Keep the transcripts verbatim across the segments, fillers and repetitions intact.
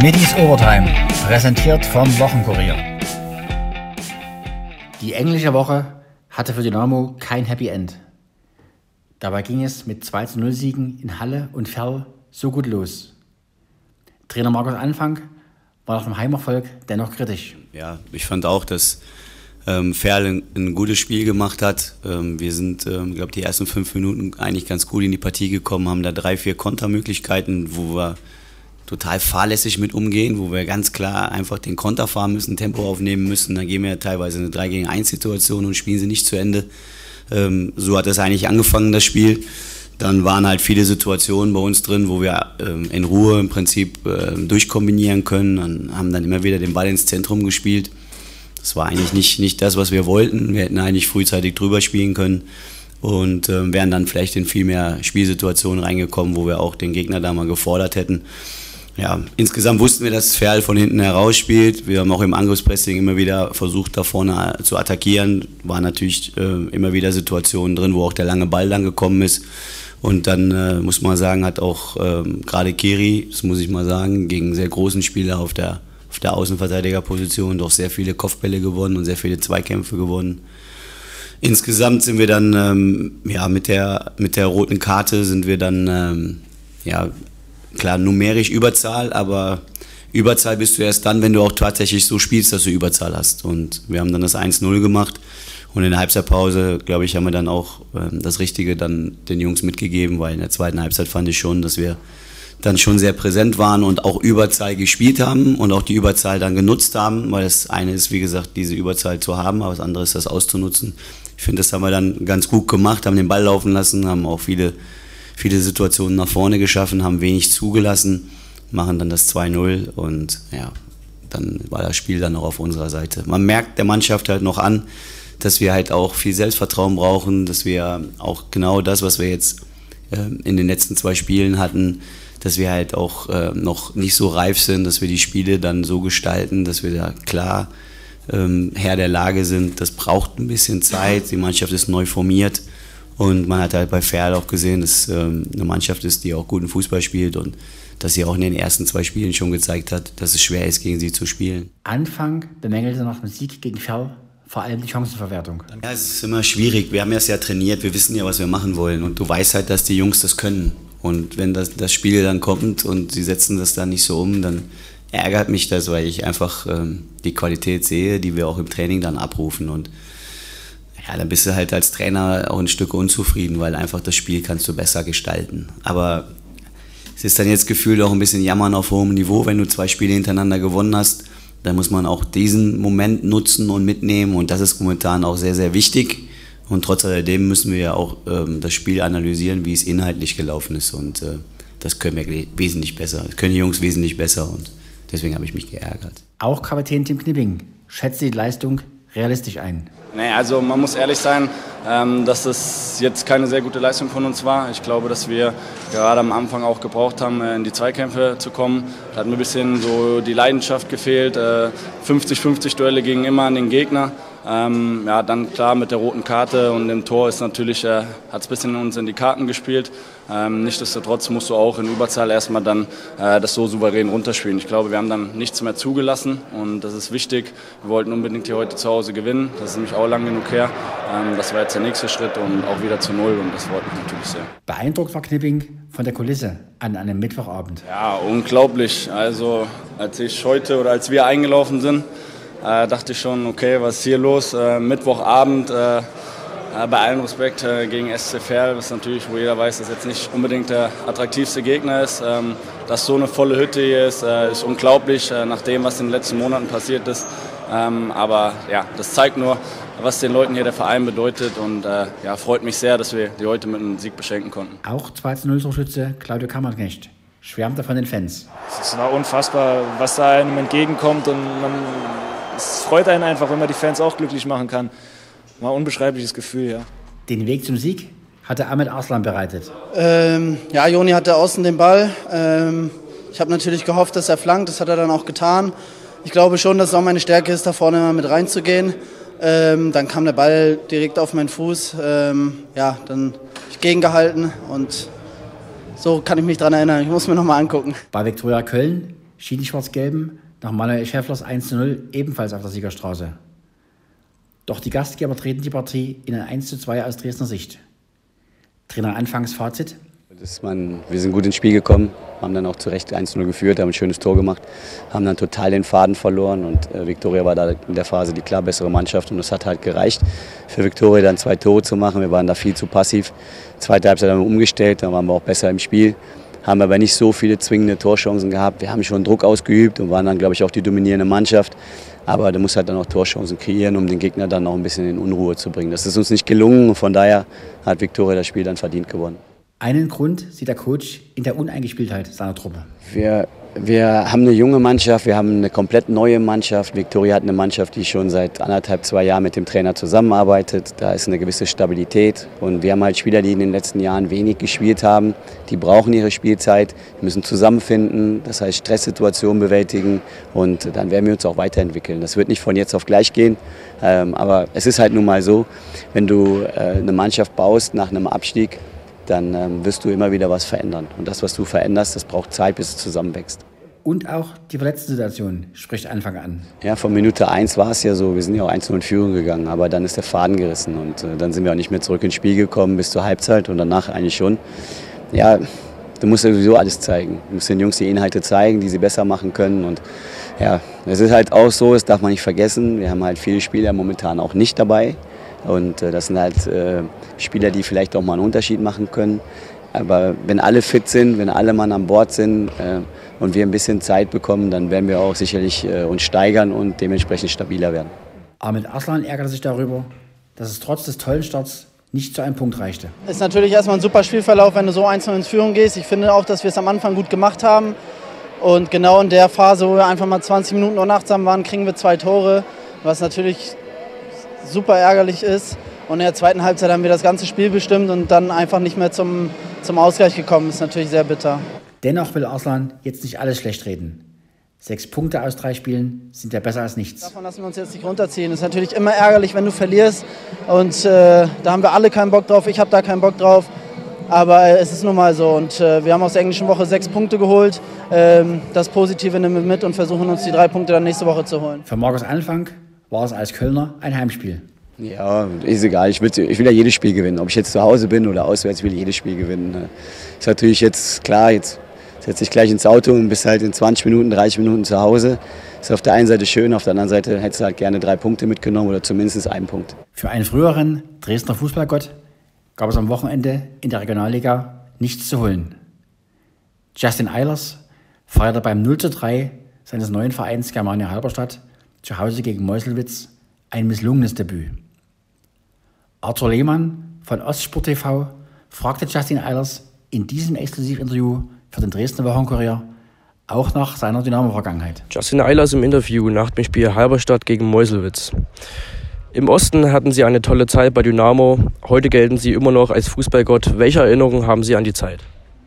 Middies Overtime, präsentiert vom Wochenkurier. Die englische Woche hatte für Dynamo kein Happy End. Dabei ging es mit zwei zu null Siegen in Halle und Ferl so gut los. Trainer Markus Anfang war nach dem Heimerfolg dennoch kritisch. Ja, ich fand auch, dass ähm, Ferl ein, ein gutes Spiel gemacht hat. Ähm, wir sind, ähm, ich glaube, die ersten fünf Minuten eigentlich ganz gut in die Partie gekommen, haben da drei, vier Kontermöglichkeiten, wo wir total fahrlässig mit umgehen, wo wir ganz klar einfach den Konter fahren müssen, Tempo aufnehmen müssen. Dann gehen wir ja teilweise in eine drei gegen eins Situation und spielen sie nicht zu Ende. Ähm, so hat es eigentlich angefangen, das Spiel. Dann waren halt viele Situationen bei uns drin, wo wir ähm, in Ruhe im Prinzip äh, durchkombinieren können und haben dann immer wieder den Ball ins Zentrum gespielt. Das war eigentlich nicht, nicht das, was wir wollten. Wir hätten eigentlich frühzeitig drüber spielen können und äh, wären dann vielleicht in viel mehr Spielsituationen reingekommen, wo wir auch den Gegner da mal gefordert hätten. Ja, insgesamt wussten wir, dass Ferl von hinten heraus spielt. Wir haben auch im Angriffspressing immer wieder versucht, da vorne zu attackieren. Waren natürlich äh, immer wieder Situationen drin, wo auch der lange Ball dann gekommen ist. Und dann äh, muss man sagen, hat auch ähm, gerade Kiri, das muss ich mal sagen, gegen einen sehr großen Spieler auf der, auf der Außenverteidigerposition doch sehr viele Kopfbälle gewonnen und sehr viele Zweikämpfe gewonnen. Insgesamt sind wir dann ähm, ja, mit der, mit der roten Karte sind wir dann ähm, ja, klar, numerisch Überzahl, aber Überzahl bist du erst dann, wenn du auch tatsächlich so spielst, dass du Überzahl hast. Und wir haben dann das eins null gemacht und in der Halbzeitpause, glaube ich, haben wir dann auch ähm, das Richtige dann den Jungs mitgegeben, weil in der zweiten Halbzeit fand ich schon, dass wir dann schon sehr präsent waren und auch Überzahl gespielt haben und auch die Überzahl dann genutzt haben, weil das eine ist, wie gesagt, diese Überzahl zu haben, aber das andere ist, das auszunutzen. Ich finde, das haben wir dann ganz gut gemacht, haben den Ball laufen lassen, haben auch viele viele Situationen nach vorne geschaffen, haben wenig zugelassen, machen dann das zwei null und ja, dann war das Spiel dann auch auf unserer Seite. Man merkt der Mannschaft halt noch an, dass wir halt auch viel Selbstvertrauen brauchen, dass wir auch genau das, was wir jetzt äh, in den letzten zwei Spielen hatten, dass wir halt auch äh, noch nicht so reif sind, dass wir die Spiele dann so gestalten, dass wir da klar ähm, Herr der Lage sind. Das braucht ein bisschen Zeit, die Mannschaft ist neu formiert. Und man hat halt bei Ferl auch gesehen, dass ähm, eine Mannschaft ist, die auch guten Fußball spielt und dass sie auch in den ersten zwei Spielen schon gezeigt hat, dass es schwer ist, gegen sie zu spielen. Anfang bemängelte nach dem Sieg gegen Ferl vor allem die Chancenverwertung. Ja, es ist immer schwierig. Wir haben ja es ja trainiert, wir wissen ja, was wir machen wollen und du weißt halt, dass die Jungs das können. Und wenn das, das Spiel dann kommt und sie setzen das dann nicht so um, dann ärgert mich das, weil ich einfach ähm, die Qualität sehe, die wir auch im Training dann abrufen. Und ja, dann bist du halt als Trainer auch ein Stück unzufrieden, weil einfach das Spiel kannst du besser gestalten. Aber es ist dann jetzt gefühlt auch ein bisschen Jammern auf hohem Niveau, wenn du zwei Spiele hintereinander gewonnen hast. Dann muss man auch diesen Moment nutzen und mitnehmen und das ist momentan auch sehr, sehr wichtig. Und trotz alledem müssen wir ja auch ähm, das Spiel analysieren, wie es inhaltlich gelaufen ist und äh, das können wir wesentlich besser. Das können die Jungs wesentlich besser und deswegen habe ich mich geärgert. Auch Kapitän Tim Knipping schätzt die Leistung realistisch ein. Nee, also man muss ehrlich sein, ähm, dass das jetzt keine sehr gute Leistung von uns war. Ich glaube, dass wir gerade am Anfang auch gebraucht haben, äh, in die Zweikämpfe zu kommen. Da hat mir ein bisschen so die Leidenschaft gefehlt. Äh, fünfzig fünfzig Duelle gingen immer an den Gegner. Ähm, ja, dann klar mit der roten Karte und dem Tor ist natürlich, äh, hat es ein bisschen uns in die Karten gespielt. Ähm, nichtsdestotrotz musst du auch in Überzahl erstmal dann äh, das so souverän runterspielen. Ich glaube, wir haben dann nichts mehr zugelassen und das ist wichtig. Wir wollten unbedingt hier heute zu Hause gewinnen. Das ist nämlich auch lang genug her. Ähm, das war jetzt der nächste Schritt und auch wieder zu Null und das freut mich natürlich sehr. Beeindruckt war Knipping von der Kulisse an einem Mittwochabend. Ja, unglaublich. Also als ich heute oder als wir eingelaufen sind, Äh, dachte ich schon, okay, was ist hier los? Äh, Mittwochabend, äh, äh, bei allem Respekt äh, gegen S C Verl, was natürlich, wo jeder weiß, dass jetzt nicht unbedingt der attraktivste Gegner ist. Ähm, dass so eine volle Hütte hier ist, äh, ist unglaublich, äh, nach dem, was in den letzten Monaten passiert ist. Ähm, aber ja, das zeigt nur, was den Leuten hier der Verein bedeutet und äh, ja, freut mich sehr, dass wir die heute mit einem Sieg beschenken konnten. Auch zwei zu null Torschütze Claudio Kammerknecht schwärmte von den Fans. Es war unfassbar, was da einem entgegenkommt und man, es freut einen einfach, wenn man die Fans auch glücklich machen kann. War ein unbeschreibliches Gefühl, ja. Den Weg zum Sieg hatte Ahmed Arslan bereitet. Ähm, ja, Joni hatte außen den Ball. Ähm, ich habe natürlich gehofft, dass er flankt, das hat er dann auch getan. Ich glaube schon, dass es auch meine Stärke ist, da vorne mit reinzugehen. Ähm, dann kam der Ball direkt auf meinen Fuß. Ähm, ja, dann habe ich gegengehalten und so kann ich mich daran erinnern. Ich muss mir noch mal angucken. Bei Viktoria Köln schied die Schwarz-Gelben nach Manuel Schäfflers eins zu null ebenfalls auf der Siegerstraße. Doch die Gastgeber treten die Partie in ein eins zu zwei aus Dresdner Sicht. Trainer Anfangs Fazit: Das man, wir sind gut ins Spiel gekommen, haben dann auch zu Recht eins zu null geführt, haben ein schönes Tor gemacht, haben dann total den Faden verloren und äh, Viktoria war da in der Phase die klar bessere Mannschaft und es hat halt gereicht, für Viktoria dann zwei Tore zu machen. Wir waren da viel zu passiv. Zweite Halbzeit haben wir umgestellt, dann waren wir auch besser im Spiel, haben aber nicht so viele zwingende Torchancen gehabt. Wir haben schon Druck ausgeübt und waren dann, glaube ich, auch die dominierende Mannschaft. Aber du musst halt dann auch Torchancen kreieren, um den Gegner dann noch ein bisschen in Unruhe zu bringen. Das ist uns nicht gelungen und von daher hat Viktoria das Spiel dann verdient gewonnen. Einen Grund sieht der Coach in der Uneingespieltheit seiner Truppe. Wir, wir haben eine junge Mannschaft, wir haben eine komplett neue Mannschaft. Viktoria hat eine Mannschaft, die schon seit anderthalb, zwei Jahren mit dem Trainer zusammenarbeitet. Da ist eine gewisse Stabilität und wir haben halt Spieler, die in den letzten Jahren wenig gespielt haben. Die brauchen ihre Spielzeit, müssen zusammenfinden, das heißt Stresssituationen bewältigen und dann werden wir uns auch weiterentwickeln. Das wird nicht von jetzt auf gleich gehen, aber es ist halt nun mal so, wenn du eine Mannschaft baust nach einem Abstieg, dann ähm, wirst du immer wieder was verändern. Und das, was du veränderst, das braucht Zeit, bis es zusammenwächst. Und auch die Verletzten-Situation spricht Anfang an. Ja, von Minute eins war es ja so, wir sind ja auch eins zu null in Führung gegangen, aber dann ist der Faden gerissen und äh, dann sind wir auch nicht mehr zurück ins Spiel gekommen bis zur Halbzeit und danach eigentlich schon. Ja, du musst ja sowieso alles zeigen. Du musst den Jungs die Inhalte zeigen, die sie besser machen können und ja, es ist halt auch so, das darf man nicht vergessen, wir haben halt viele Spieler momentan auch nicht dabei. Und äh, das sind halt äh, Spieler, die vielleicht auch mal einen Unterschied machen können. Aber wenn alle fit sind, wenn alle Mann an Bord sind äh, und wir ein bisschen Zeit bekommen, dann werden wir auch sicherlich äh, uns steigern und dementsprechend stabiler werden. Ahmed Arslan ärgerte sich darüber, dass es trotz des tollen Starts nicht zu einem Punkt reichte. Ist natürlich erstmal ein super Spielverlauf, wenn du so eins zu null in Führung gehst. Ich finde auch, dass wir es am Anfang gut gemacht haben. Und genau in der Phase, wo wir einfach mal zwanzig Minuten unachtsam waren, kriegen wir zwei Tore, was natürlich super ärgerlich ist. Und in der zweiten Halbzeit haben wir das ganze Spiel bestimmt und dann einfach nicht mehr zum, zum Ausgleich gekommen. Das ist natürlich sehr bitter. Dennoch will Arslan jetzt nicht alles schlecht reden. Sechs Punkte aus drei Spielen sind ja besser als nichts. Davon lassen wir uns jetzt nicht runterziehen. Es ist natürlich immer ärgerlich, wenn du verlierst. Und äh, da haben wir alle keinen Bock drauf. Ich habe da keinen Bock drauf. Aber äh, es ist nun mal so. Und äh, wir haben aus der englischen Woche sechs Punkte geholt. Ähm, das Positive nehmen wir mit und versuchen uns die drei Punkte dann nächste Woche zu holen. Für Markus Anfang war es als Kölner ein Heimspiel. Ja, ist egal. Ich will, ich will ja jedes Spiel gewinnen. Ob ich jetzt zu Hause bin oder auswärts, will ich jedes Spiel gewinnen. Ist natürlich jetzt klar, jetzt setze ich gleich ins Auto und bist halt in zwanzig Minuten, dreißig Minuten zu Hause. Ist auf der einen Seite schön, auf der anderen Seite hättest du halt gerne drei Punkte mitgenommen oder zumindest einen Punkt. Für einen früheren Dresdner Fußballgott gab es am Wochenende in der Regionalliga nichts zu holen. Justin Eilers feierte beim null zu drei seines neuen Vereins Germania Halberstadt zu Hause gegen Meuselwitz ein misslungenes Debüt. Arthur Lehmann von Ostsport T V fragte Justin Eilers in diesem Exklusivinterview für den Dresdner Wochenkurier auch nach seiner Dynamo-Vergangenheit. Justin Eilers im Interview nach dem Spiel Halberstadt gegen Meuselwitz. Im Osten hatten Sie eine tolle Zeit bei Dynamo. Heute gelten Sie immer noch als Fußballgott. Welche Erinnerungen haben Sie an die Zeit?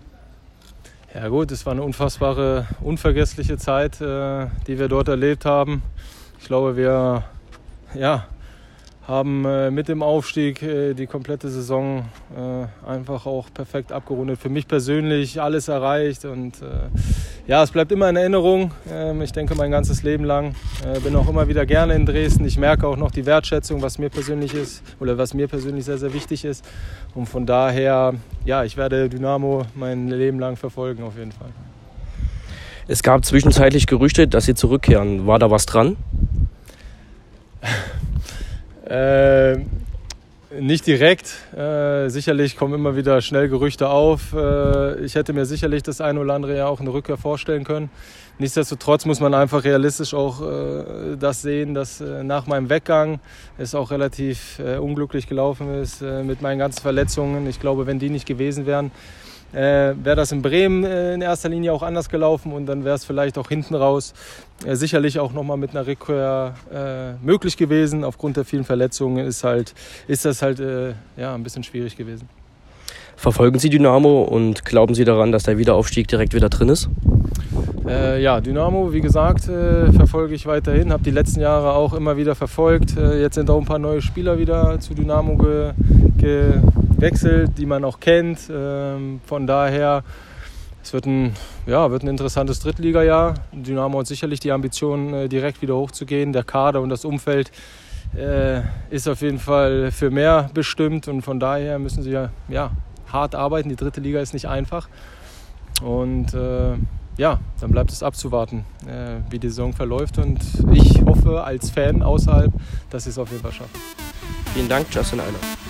Ja gut, es war eine unfassbare, unvergessliche Zeit, äh, die wir dort erlebt haben. Ich glaube, wir ja, haben äh, mit dem Aufstieg äh, die komplette Saison äh, einfach auch perfekt abgerundet. Für mich persönlich alles erreicht und äh, ja, es bleibt immer in Erinnerung. Ähm, ich denke mein ganzes Leben lang. Äh, bin auch immer wieder gerne in Dresden. Ich merke auch noch die Wertschätzung, was mir persönlich ist oder was mir persönlich sehr, sehr wichtig ist. Und von daher, ja, ich werde Dynamo mein Leben lang verfolgen auf jeden Fall. Es gab zwischenzeitlich Gerüchte, dass Sie zurückkehren. War da was dran? Äh, nicht direkt. Äh, sicherlich kommen immer wieder schnell Gerüchte auf. Äh, ich hätte mir sicherlich das eine oder andere ja auch eine Rückkehr vorstellen können. Nichtsdestotrotz muss man einfach realistisch auch äh, das sehen, dass äh, nach meinem Weggang es auch relativ äh, unglücklich gelaufen ist äh, mit meinen ganzen Verletzungen. Ich glaube, wenn die nicht gewesen wären, Äh, wäre das in Bremen äh, in erster Linie auch anders gelaufen und dann wäre es vielleicht auch hinten raus äh, sicherlich auch nochmal mit einer Rückkehr äh, möglich gewesen. Aufgrund der vielen Verletzungen ist, halt, ist das halt äh, ja, ein bisschen schwierig gewesen. Verfolgen Sie Dynamo und glauben Sie daran, dass der Wiederaufstieg direkt wieder drin ist? Äh, ja, Dynamo, wie gesagt, äh, verfolge ich weiterhin, habe die letzten Jahre auch immer wieder verfolgt. Äh, jetzt sind auch ein paar neue Spieler wieder zu Dynamo ge- gewechselt, die man auch kennt. Ähm, von daher Es wird ein, ja, wird ein interessantes Drittligajahr. Dynamo hat sicherlich die Ambition, direkt wieder hochzugehen. Der Kader und das Umfeld äh, ist auf jeden Fall für mehr bestimmt. Und von daher müssen sie ja, ja hart arbeiten. Die dritte Liga ist nicht einfach. Und äh, ja, dann bleibt es abzuwarten, äh, wie die Saison verläuft. Und ich hoffe als Fan außerhalb, dass sie es auf jeden Fall schaffen. Vielen Dank, Justin Einer.